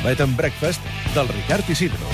Bed and Breakfast del Ricard Isidro.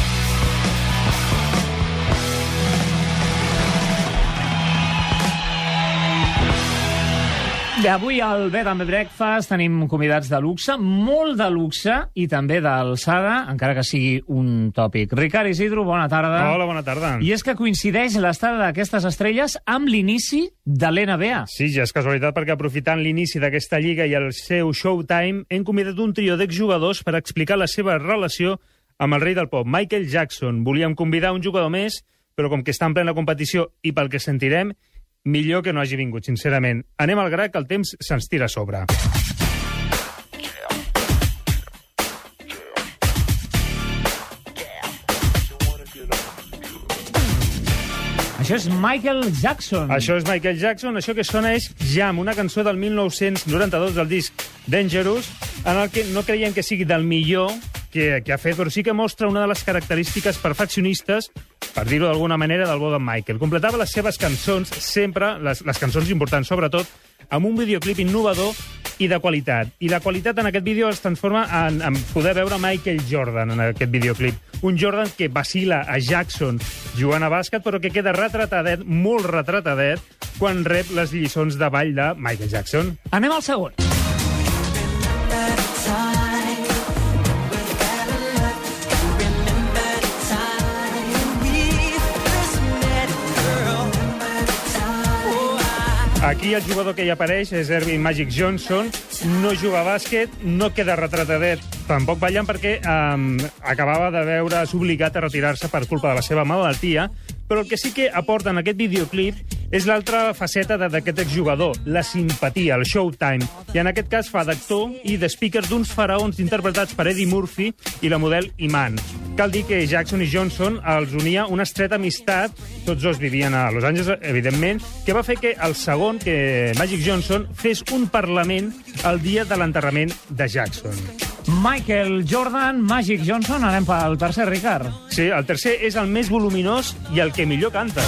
I avui al Bed and Breakfast tenim convidats de luxe, molt de luxe i també d'alçada, encara que sigui un tòpic. Ricard Isidro, bona tarda. Hola, bona tarda. I és que coincideix l'estada d'aquestes estrelles amb l'inici de l'NBA. Sí, ja és casualitat perquè aprofitant l'inici d'aquesta lliga i el seu Showtime hem convidat un trio d'exjugadors per explicar la seva relació amb el rei del pop, Michael Jackson. Volíem convidar un jugador més, però com que està en plena competició i pel que sentirem, millor que no hagi vingut, sincerament. Anem al gra, que el temps se'ns tira a sobre. Això és Michael Jackson. Això és Michael Jackson, això que sona és Jam, una cançó del 1992 del disc Dangerous, en el que no creiem que sigui del millor que ha fet, però sí que mostra una de les característiques perfeccionistes, per dir-ho d'alguna manera, del bo de Michael. Completava les seves cançons, sempre, les cançons importants sobretot, amb un videoclip innovador i de qualitat. I la qualitat en aquest vídeo es transforma en poder veure Michael Jordan en aquest videoclip. Un Jordan que vacila a Jackson jugant a bàsquet, però que queda retratadet, molt retratadet, quan rep les lliçons de ball de Michael Jackson. Anem al segon. Aquí el jugador que hi apareix és Earvin Magic Johnson. No juga a bàsquet, no queda retratadet tampoc ballant perquè acabava de veure's obligat a retirar-se per culpa de la seva malaltia, però el que sí que aporta en aquest videoclip és l'altra faceta d'aquest exjugador, la simpatia, el showtime. I en aquest cas fa d'actor i de speaker d'uns faraons interpretats per Eddie Murphy i la model Iman. Cal dir que Jackson i Johnson els unia una estreta amistat, tots dos vivien a Los Angeles, evidentment, que va fer que el segon, que Magic Johnson, fes un parlament el dia de l'enterrament de Jackson. Michael Jordan, Magic Johnson, anem pel tercer, Ricard. Sí, el tercer és el més voluminós i el que millor canta.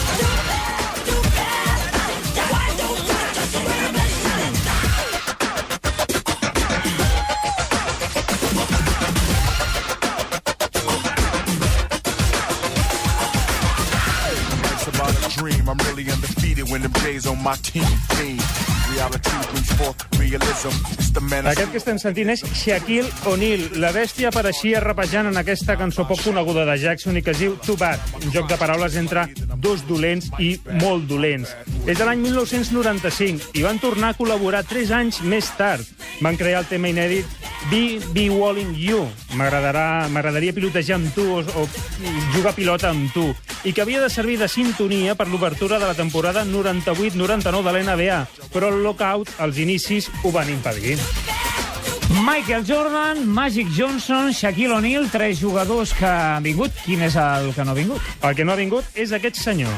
I'm really undefeated when them days on my team. Reality brings forth realism. It's the man. Aquest que estem sentint és Shaquille O'Neal. La bèstia apareixia rapejant en aquesta cançó poc coneguda de Jackson i que es diu Too Bad, un joc de paraules entre dos dolents i molt dolents. És de l'any 1995 i van tornar a col·laborar 3 anys més tard. Van crear el tema inèdit Be Walling You. M'agradaria pilotejar amb tu o jugar pilota amb tu. I que havia de servir de sintonia per l'obertura de la temporada 98-99 de l'NBA, però el lockout, als inicis, ho van impedir. Michael Jordan, Magic Johnson, Shaquille O'Neal, 3 jugadors que han vingut. Quin és el que no ha vingut? El que no ha vingut és aquest senyor.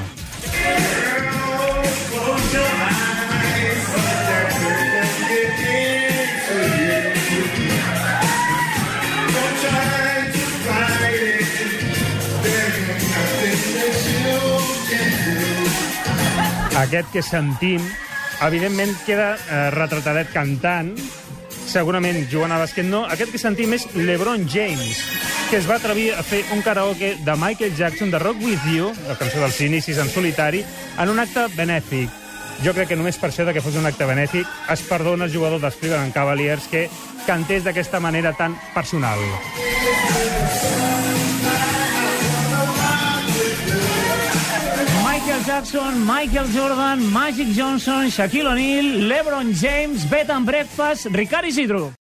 Aquest que sentim, evidentment, queda retratadet cantant, segurament jugant a bàsquet no. Aquest que sentim és LeBron James, que es va atrevir a fer un karaoke de Michael Jackson, de Rock With You, la cançó dels inicis en solitari, en un acte benèfic. Jo crec que només per això que fos un acte benèfic es perdona el jugador dels Cleveland Cavaliers que cantés d'aquesta manera tan personal. Michael Jackson, Michael Jordan, Magic Johnson, Shaquille O'Neal, LeBron James, Bed and Breakfast, Ricard Isidro.